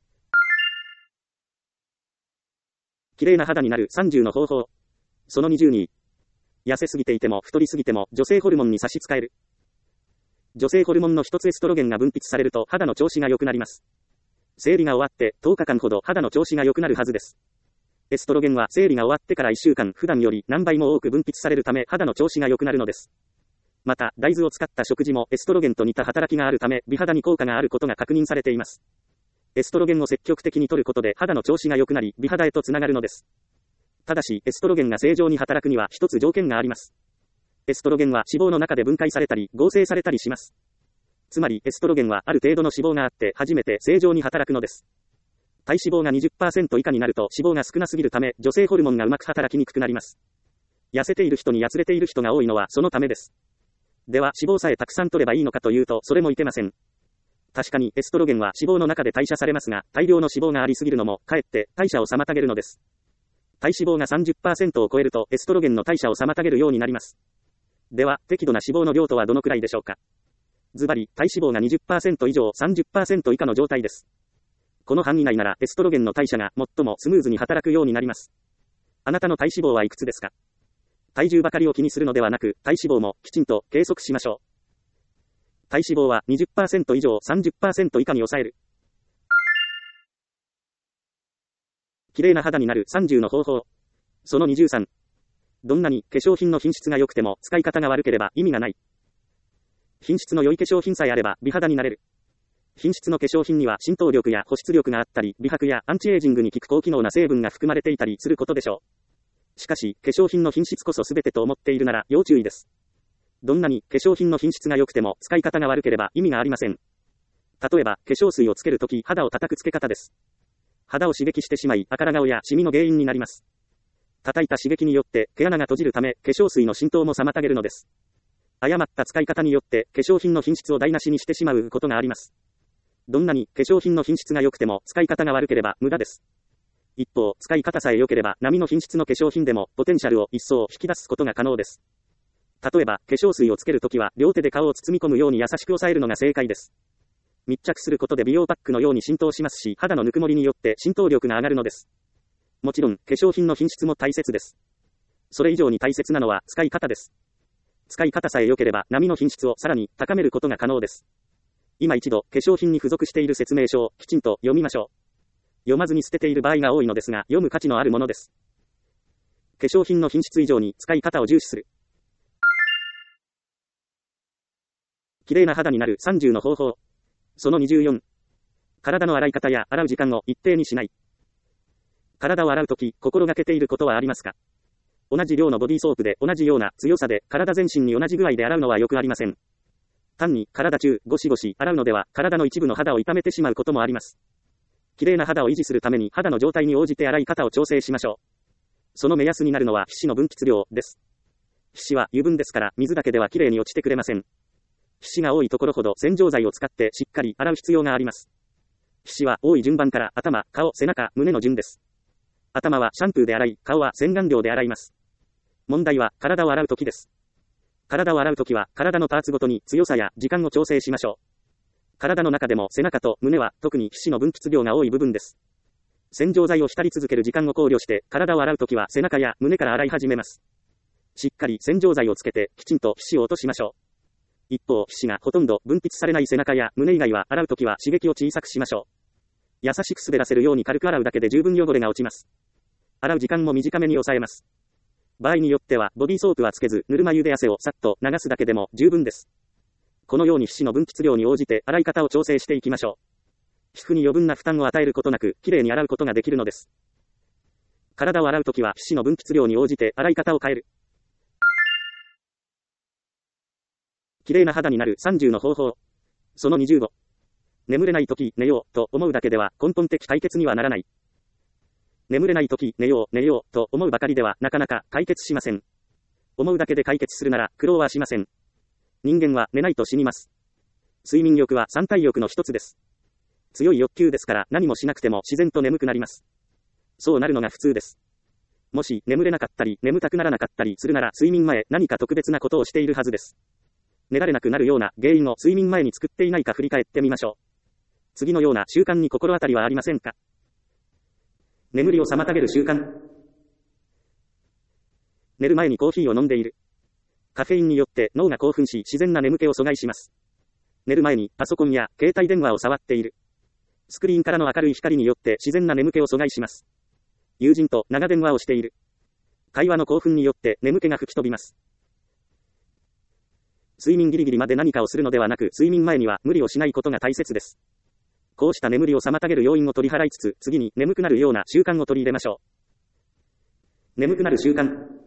綺麗な肌になる30の方法。その20に、痩せすぎていても太りすぎても女性ホルモンに差し支える。女性ホルモンの一つエストロゲンが分泌されると肌の調子が良くなります。生理が終わって10日間ほど肌の調子が良くなるはずです。エストロゲンは生理が終わってから1週間普段より何倍も多く分泌されるため肌の調子が良くなるのです。また、大豆を使った食事もエストロゲンと似た働きがあるため美肌に効果があることが確認されています。エストロゲンを積極的に摂ることで肌の調子が良くなり美肌へとつながるのです。ただし、エストロゲンが正常に働くには一つ条件があります。エストロゲンは脂肪の中で分解されたり合成されたりします。つまりエストロゲンはある程度の脂肪があって初めて正常に働くのです。体脂肪が 20% 以下になると脂肪が少なすぎるため女性ホルモンがうまく働きにくくなります。痩せている人にやつれている人が多いのはそのためです。では脂肪さえたくさん摂ればいいのかというとそれもいけません。確かにエストロゲンは脂肪の中で代謝されますが大量の脂肪がありすぎるのもかえって代謝を妨げるのです。体脂肪が 30% を超えるとエストロゲンの代謝を妨げるようになります。では適度な脂肪の量とはどのくらいでしょうか。ズバリ、体脂肪が 20% 以上 30% 以下の状態です。この範囲内ならエストロゲンの代謝が最もスムーズに働くようになります。あなたの体脂肪はいくつですか。体重ばかりを気にするのではなく、体脂肪もきちんと計測しましょう。体脂肪は 20% 以上 30% 以下に抑える。綺麗な肌になる30の方法。その23。どんなに化粧品の品質が良くても使い方が悪ければ意味がない。品質の良い化粧品さえあれば美肌になれる。品質の化粧品には浸透力や保湿力があったり、美白やアンチエイジングに効く高機能な成分が含まれていたりすることでしょう。しかし、化粧品の品質こそ全てと思っているなら要注意です。どんなに化粧品の品質が良くても使い方が悪ければ意味がありません。例えば、化粧水をつけるとき肌を叩くつけ方です。肌を刺激してしまい、赤ら顔やシミの原因になります。叩いた刺激によって毛穴が閉じるため、化粧水の浸透も妨げるのです。誤った使い方によって化粧品の品質を台無しにしてしまうことがあります。どんなに化粧品の品質が良くても使い方が悪ければ無駄です。一方、使い方さえ良ければ並の品質の化粧品でもポテンシャルを一層引き出すことが可能です。例えば、化粧水をつけるときは両手で顔を包み込むように優しく押さえるのが正解です。密着することで美容パックのように浸透しますし、肌のぬくもりによって浸透力が上がるのです。もちろん、化粧品の品質も大切です。それ以上に大切なのは使い方です。使い方さえ良ければ並の品質をさらに高めることが可能です。今一度、化粧品に付属している説明書をきちんと読みましょう。読まずに捨てている場合が多いのですが、読む価値のあるものです。化粧品の品質以上に使い方を重視する。綺麗な肌になる30の方法。その24。体の洗い方や洗う時間を一定にしない。体を洗うとき、心がけていることはありますか。同じ量のボディーソープで同じような強さで体全身に同じ具合で洗うのはよくありません。単に体中ゴシゴシ洗うのでは体の一部の肌を痛めてしまうこともあります。綺麗な肌を維持するために肌の状態に応じて洗い方を調整しましょう。その目安になるのは皮脂の分泌量です。皮脂は油分ですから水だけでは綺麗に落ちてくれません。皮脂が多いところほど洗浄剤を使ってしっかり洗う必要があります。皮脂は多い順番から頭、顔、背中、胸の順です。頭はシャンプーで洗い、顔は洗顔料で洗います。問題は体を洗うときです。体を洗うときは体のパーツごとに強さや時間を調整しましょう。体の中でも背中と胸は特に皮脂の分泌量が多い部分です。洗浄剤を浸り続ける時間を考慮して体を洗うときは背中や胸から洗い始めます。 しっかり洗浄剤をつけてきちんと皮脂を落としましょう。一方、皮脂がほとんど分泌されない背中や胸以外は洗うときは刺激を小さくしましょう。優しく滑らせるように軽く洗うだけで十分汚れが落ちます。洗う時間も短めに抑えます。場合によってはボディーソープはつけずぬるま湯で汗をさっと流すだけでも十分です。このように皮脂の分泌量に応じて洗い方を調整していきましょう。皮膚に余分な負担を与えることなくきれいに洗うことができるのです。体を洗うときは皮脂の分泌量に応じて洗い方を変える。きれいな肌になる30の方法。その25。眠れないとき寝ようと思うだけでは根本的解決にはならない。眠れないとき寝ようと思うばかりではなかなか解決しません。思うだけで解決するなら苦労はしません。人間は寝ないと死にます。睡眠欲は三体欲の一つです。強い欲求ですから何もしなくても自然と眠くなります。そうなるのが普通です。もし眠れなかったり眠たくならなかったりするなら睡眠前何か特別なことをしているはずです。寝られなくなるような原因を睡眠前に作っていないか振り返ってみましょう。次のような習慣に心当たりはありませんか？眠りを妨げる習慣。寝る前にコーヒーを飲んでいる。カフェインによって脳が興奮し自然な眠気を阻害します。寝る前にパソコンや携帯電話を触っている。スクリーンからの明るい光によって自然な眠気を阻害します。友人と長電話をしている。会話の興奮によって眠気が吹き飛びます。睡眠ギリギリまで何かをするのではなく睡眠前には無理をしないことが大切です。こうした眠りを妨げる要因を取り払いつつ次に眠くなるような習慣を取り入れましょう。眠くなる習慣。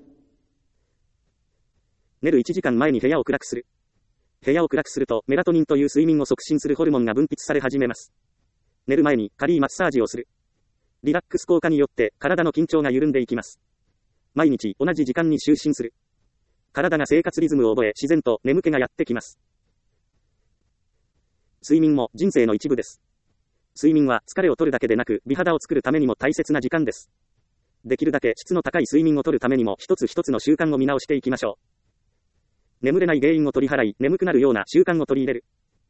寝る1時間前に部屋を暗くする。部屋を暗くするとメラトニンという睡眠を促進するホルモンが分泌され始めます。寝る前に軽いマッサージをする。リラックス効果によって体の緊張が緩んでいきます。毎日同じ時間に就寝する。体が生活リズムを覚え自然と眠気がやってきます。睡眠も人生の一部です。睡眠は疲れを取るだけでなく美肌を作るためにも大切な時間です。できるだけ質の高い睡眠を取るためにも一つ一つの習慣を見直していきましょう。眠れない原因を取り払い眠くなるような習慣を取り入れる。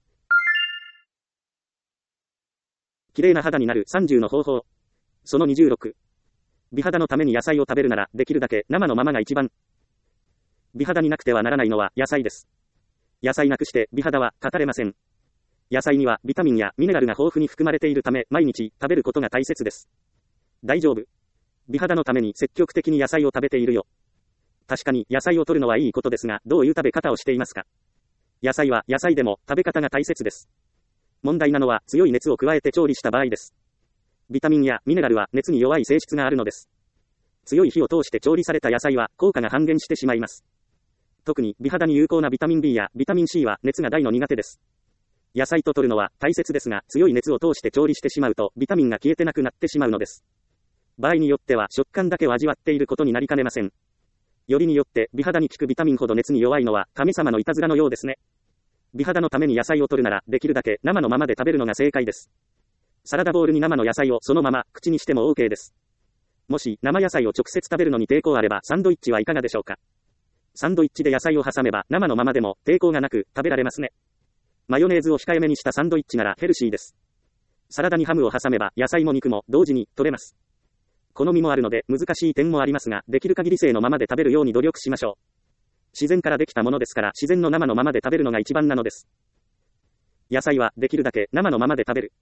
綺麗な肌になる30の方法。その26。美肌のために野菜を食べるならできるだけ生のままが一番。美肌になくてはならないのは野菜です。野菜なくして美肌は語れません。野菜にはビタミンやミネラルが豊富に含まれているため毎日食べることが大切です。大丈夫。美肌のために積極的に野菜を食べているよ。確かに野菜を摂るのはいいことですがどういう食べ方をしていますか？野菜は野菜でも食べ方が大切です。問題なのは強い熱を加えて調理した場合です。ビタミンやミネラルは熱に弱い性質があるのです。強い火を通して調理された野菜は効果が半減してしまいます。特に美肌に有効なビタミン B やビタミン C は熱が大の苦手です。野菜と摂るのは大切ですが強い熱を通して調理してしまうとビタミンが消えてなくなってしまうのです。場合によっては食感だけを味わっていることになりかねません。よりによって美肌に効くビタミンほど熱に弱いのは神様のいたずらのようですね。美肌のために野菜を摂るならできるだけ生のままで食べるのが正解です。サラダボウルに生の野菜をそのまま口にしても OK です。もし生野菜を直接食べるのに抵抗あればサンドイッチはいかがでしょうか。サンドイッチで野菜を挟めば生のままでも抵抗がなく食べられますね。マヨネーズを控えめにしたサンドイッチならヘルシーです。サラダにハムを挟めば野菜も肉も同時に摂れます。好みもあるので難しい点もありますができる限り生のままで食べるように努力しましょう。自然からできたものですから自然の生のままで食べるのが一番なのです。野菜はできるだけ生のままで食べる。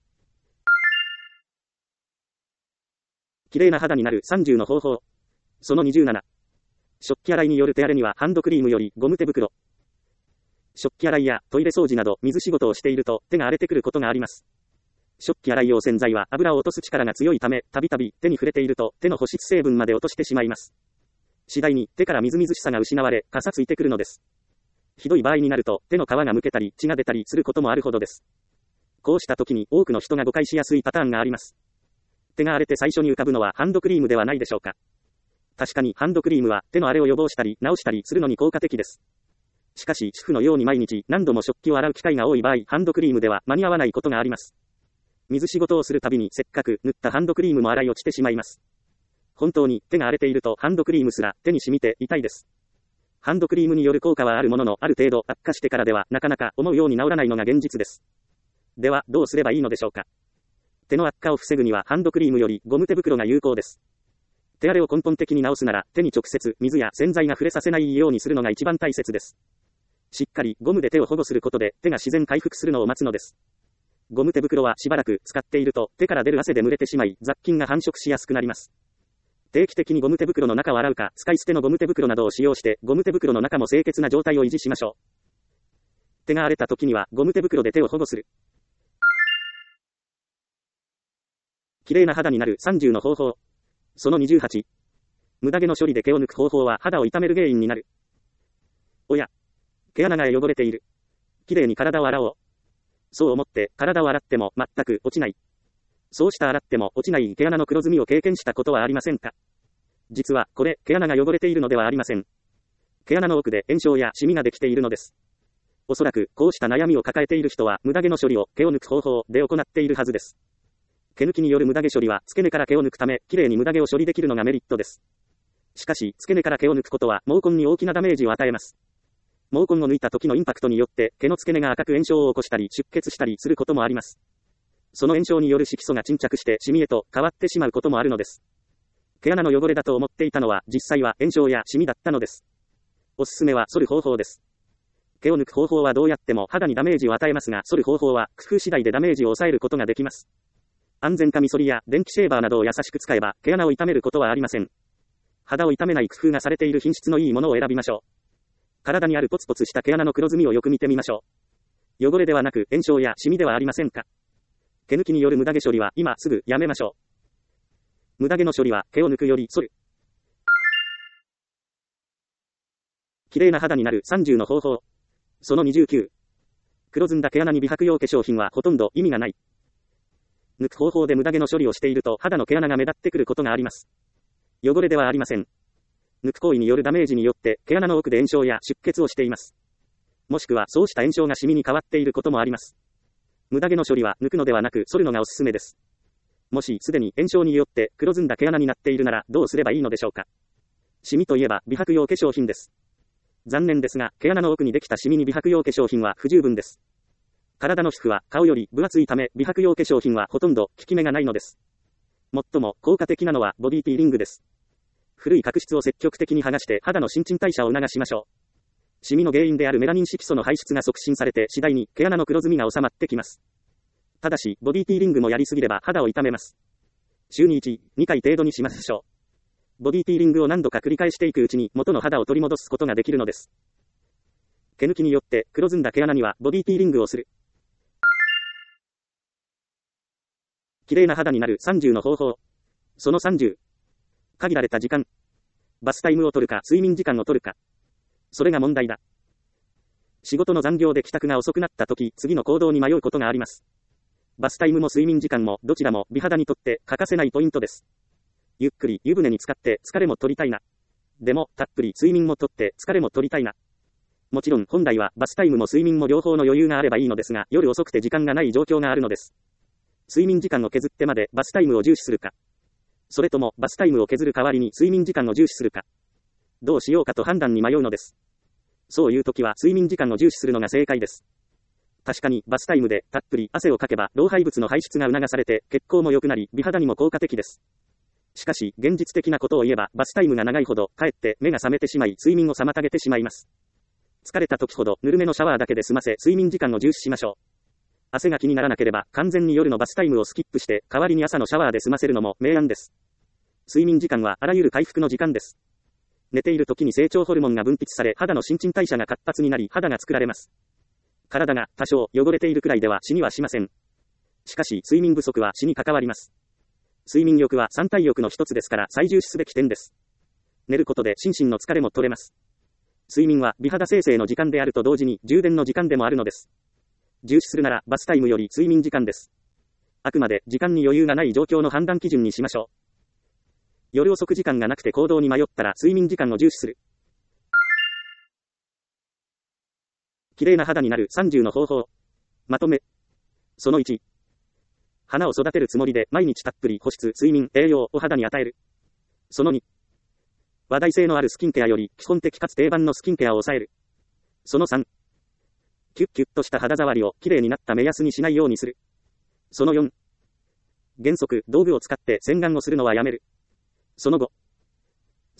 綺麗な肌になる30の方法。その27。食器洗いによる手荒れにはハンドクリームよりゴム手袋。食器洗いやトイレ掃除など水仕事をしていると手が荒れてくることがあります。食器洗い用洗剤は油を落とす力が強いためたびたび手に触れていると手の保湿成分まで落としてしまいます。次第に手からみずみずしさが失われかさついてくるのです。ひどい場合になると手の皮がむけたり血が出たりすることもあるほどです。こうした時に多くの人が誤解しやすいパターンがあります。手が荒れて最初に浮かぶのはハンドクリームではないでしょうか。確かにハンドクリームは手の荒れを予防したり治したりするのに効果的です。しかし主婦のように毎日何度も食器を洗う機会が多い場合ハンドクリームでは間に合わないことがあります。水仕事をするたびにせっかく塗ったハンドクリームも洗い落ちてしまいます。本当に手が荒れているとハンドクリームすら手に染みて痛いです。ハンドクリームによる効果はあるもののある程度悪化してからではなかなか思うように治らないのが現実です。ではどうすればいいのでしょうか。手の悪化を防ぐにはハンドクリームよりゴム手袋が有効です。 手荒れを根本的に直すなら、手に直接水や洗剤が触れさせないようにするのが一番大切です。しっかりゴムで手を保護することで手が自然回復するのを待つのです。ゴム手袋はしばらく使っていると手から出る汗で蒸れてしまい雑菌が繁殖しやすくなります。定期的にゴム手袋の中を洗うか、使い捨てのゴム手袋などを使用してゴム手袋の中も清潔な状態を維持しましょう。手が荒れた時にはゴム手袋で手を保護する。綺麗な肌になる30の方法。その28。無駄毛の処理で毛を抜く方法は肌を傷める原因になる。おや、毛穴が汚れている。綺麗に体を洗おう。そう思って体を洗っても全く落ちない。そうした洗っても落ちない毛穴の黒ずみを経験したことはありませんか？実はこれ毛穴が汚れているのではありません。毛穴の奥で炎症やシミができているのです。おそらくこうした悩みを抱えている人は無駄毛の処理を毛を抜く方法で行っているはずです。毛抜きによる無駄毛処理は付け根から毛を抜くため、きれいに無駄毛を処理できるのがメリットです。しかし、付け根から毛を抜くことは毛根に大きなダメージを与えます。毛根を抜いた時のインパクトによって毛の付け根が赤く炎症を起こしたり出血したりすることもあります。その炎症による色素が沈着してシミへと変わってしまうこともあるのです。毛穴の汚れだと思っていたのは実際は炎症やシミだったのです。おすすめは剃る方法です。毛を抜く方法はどうやっても肌にダメージを与えますが、剃る方法は工夫次第でダメージを抑えることができます。安全カミソリや電気シェーバーなどを優しく使えば毛穴を傷めることはありません。肌を傷めない工夫がされている品質のいいものを選びましょう。体にあるポツポツした毛穴の黒ずみをよく見てみましょう。汚れではなく炎症やシミではありませんか？毛抜きによる無駄毛処理は今すぐやめましょう。無駄毛の処理は毛を抜くより剃る。綺麗な肌になる30の方法。その29。黒ずんだ毛穴に美白用化粧品はほとんど意味がない。抜く方法で無駄毛の処理をしていると肌の毛穴が目立ってくることがあります。汚れではありません。抜く行為によるダメージによって毛穴の奥で炎症や出血をしています。もしくはそうした炎症がシミに変わっていることもあります。無駄毛の処理は抜くのではなく剃るのがおすすめです。もしすでに炎症によって黒ずんだ毛穴になっているならどうすればいいのでしょうか。シミといえば美白用化粧品です。残念ですが毛穴の奥にできたシミに美白用化粧品は不十分です。体の皮膚は顔より分厚いため美白用化粧品はほとんど効き目がないのです。最も効果的なのはボディピーリングです。古い角質を積極的に剥がして肌の新陳代謝を促しましょう。シミの原因であるメラニン色素の排出が促進されて次第に毛穴の黒ずみが収まってきます。ただしボディピーリングもやりすぎれば肌を傷めます。週に1、2回程度にしましょう。ボディピーリングを何度か繰り返していくうちに元の肌を取り戻すことができるのです。毛抜きによって黒ずんだ毛穴にはボディピーリングをする。綺麗な肌になる30の方法。その30。限られた時間。バスタイムを取るか睡眠時間を取るか。それが問題だ。仕事の残業で帰宅が遅くなった時、次の行動に迷うことがあります。バスタイムも睡眠時間もどちらも美肌にとって欠かせないポイントです。ゆっくり湯船に浸かって疲れも取りたいな。でもたっぷり睡眠もとって疲れも取りたいな。もちろん本来はバスタイムも睡眠も両方の余裕があればいいのですが、夜遅くて時間がない状況があるのです。睡眠時間を削ってまでバスタイムを重視するか。それともバスタイムを削る代わりに睡眠時間を重視するか。どうしようかと判断に迷うのです。そういう時は睡眠時間を重視するのが正解です。確かにバスタイムでたっぷり汗をかけば老廃物の排出が促されて血行も良くなり美肌にも効果的です。しかし現実的なことを言えばバスタイムが長いほどかえって目が覚めてしまい睡眠を妨げてしまいます。疲れた時ほどぬるめのシャワーだけで済ませ睡眠時間を重視しましょう。汗が気にならなければ完全に夜のバスタイムをスキップして代わりに朝のシャワーで済ませるのも明暗です。睡眠時間はあらゆる回復の時間です。寝ている時に成長ホルモンが分泌され肌の新陳代謝が活発になり肌が作られます。体が多少汚れているくらいでは死にはしません。しかし睡眠不足は死に関わります。睡眠欲は三体欲の一つですから最重視すべき点です。寝ることで心身の疲れも取れます。睡眠は美肌生成の時間であると同時に充電の時間でもあるのです。重視するならバスタイムより睡眠時間です。あくまで時間に余裕がない状況の判断基準にしましょう。夜遅く時間がなくて行動に迷ったら睡眠時間を重視する。綺麗な肌になる30の方法。まとめ。その1。花を育てるつもりで毎日たっぷり保湿、睡眠、栄養を肌に与える。その2。話題性のあるスキンケアより基本的かつ定番のスキンケアを抑える。その3。キュッキュッとした肌触りをきれいになった目安にしないようにする。その4。原則、道具を使って洗顔をするのはやめる。その5。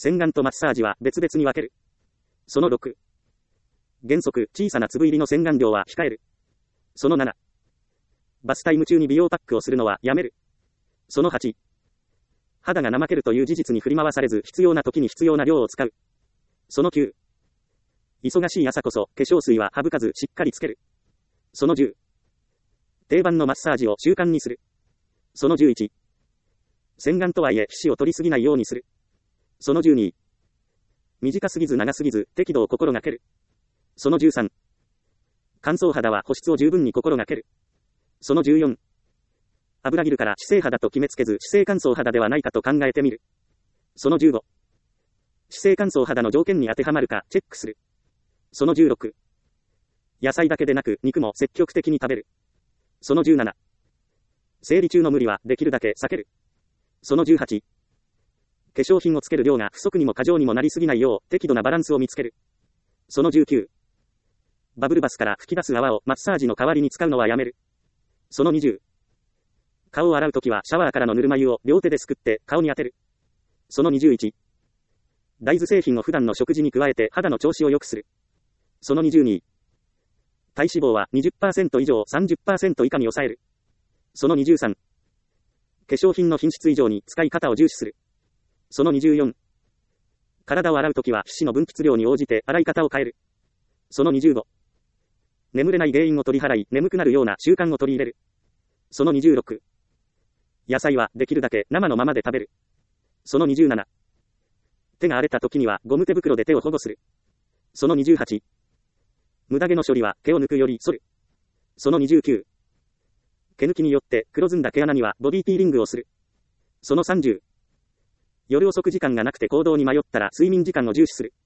洗顔とマッサージは別々に分ける。その6。原則、小さな粒入りの洗顔料は控える。その7。バスタイム中に美容パックをするのはやめる。その8。肌が怠けるという事実に振り回されず必要な時に必要な量を使う。その9。忙しい朝こそ化粧水は省かずしっかりつける。その10。定番のマッサージを習慣にする。その11。洗顔とはいえ皮脂を取りすぎないようにする。その12。短すぎず長すぎず適度を心がける。その13。乾燥肌は保湿を十分に心がける。その14。油切るから脂性肌と決めつけず脂性乾燥肌ではないかと考えてみる。その15。脂性乾燥肌の条件に当てはまるかチェックする。その16。野菜だけでなく肉も積極的に食べる。その17。生理中の無理はできるだけ避ける。その18。化粧品をつける量が不足にも過剰にもなりすぎないよう適度なバランスを見つける。その19。バブルバスから吹き出す泡をマッサージの代わりに使うのはやめる。その20。顔を洗うときはシャワーからのぬるま湯を両手ですくって顔に当てる。その21。大豆製品を普段の食事に加えて肌の調子を良くする。その22。体脂肪は 20% 以上 30% 以下に抑える。その23。化粧品の品質以上に使い方を重視する。その24。体を洗うときは皮脂の分泌量に応じて洗い方を変える。その25。眠れない原因を取り払い眠くなるような習慣を取り入れる。その26。野菜はできるだけ生のままで食べる。その27。手が荒れた時にはゴム手袋で手を保護する。その28。無駄毛の処理は毛を抜くより剃る。その29。毛抜きによって黒ずんだ毛穴にはボディピーリングをする。その30。夜遅く時間がなくて行動に迷ったら睡眠時間を重視する。